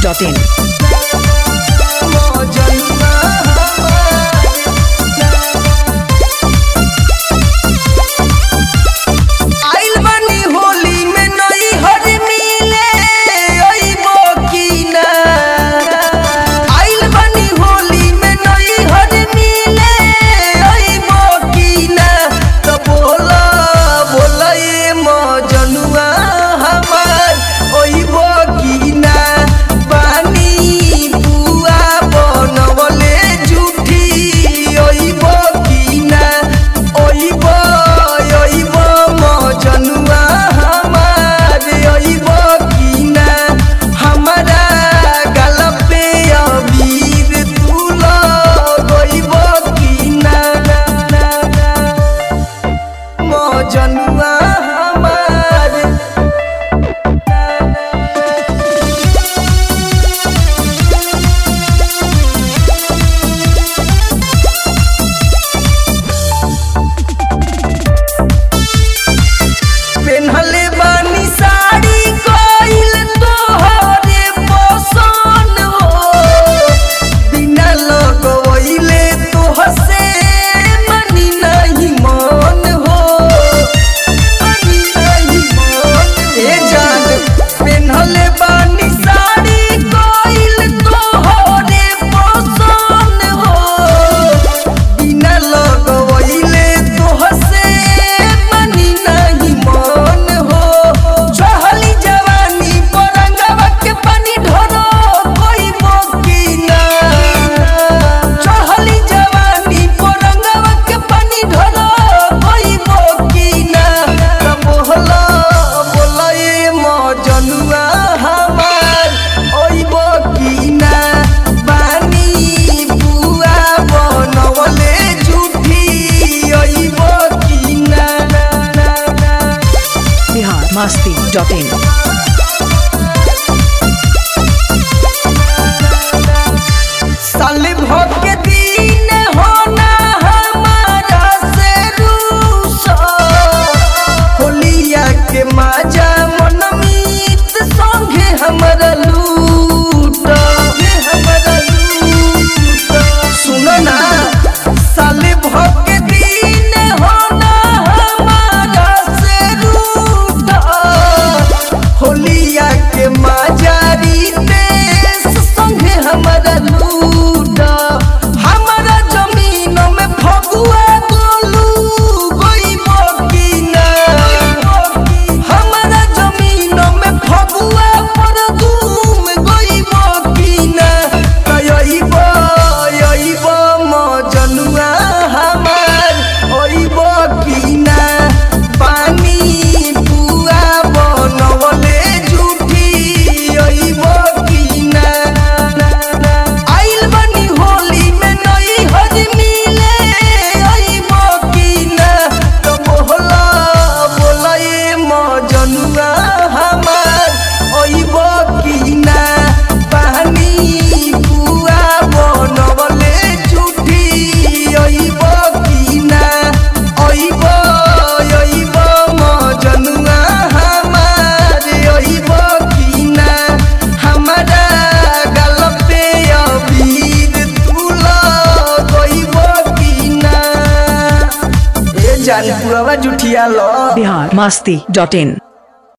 biharmasti.in। biharmasti.in। साल भर के दिन होना हमारा से रूसा होलिया के माजा मनमीत संगे हमारा लूटा सुनो ना साल भर के दिन होना हमारा से रूटा होलिया के माजा रीते संगे हमारा लूटा हमारा जमीन में फगुआ गोलू गोई बकीना हमारा जमीन में फगुआ पर धूम गोई बकीना कयइबो मजनुआ हमार ओइबो कीना पानी पुआ बनवले झूठी ओइबो कीना आइल बनी होली में नई हज मिले ओइबो कीना तो बोला ये मजनुआ हमार ओइबो कीना पानी पुआ बनवले झूठी ओइबो कीना ओइबो मजनुआ हमार ओइबो कीना हमारा गल पे अबीर तुला ओइबो कीना ए जान पुरवा जुठिया लो biharmasti.in।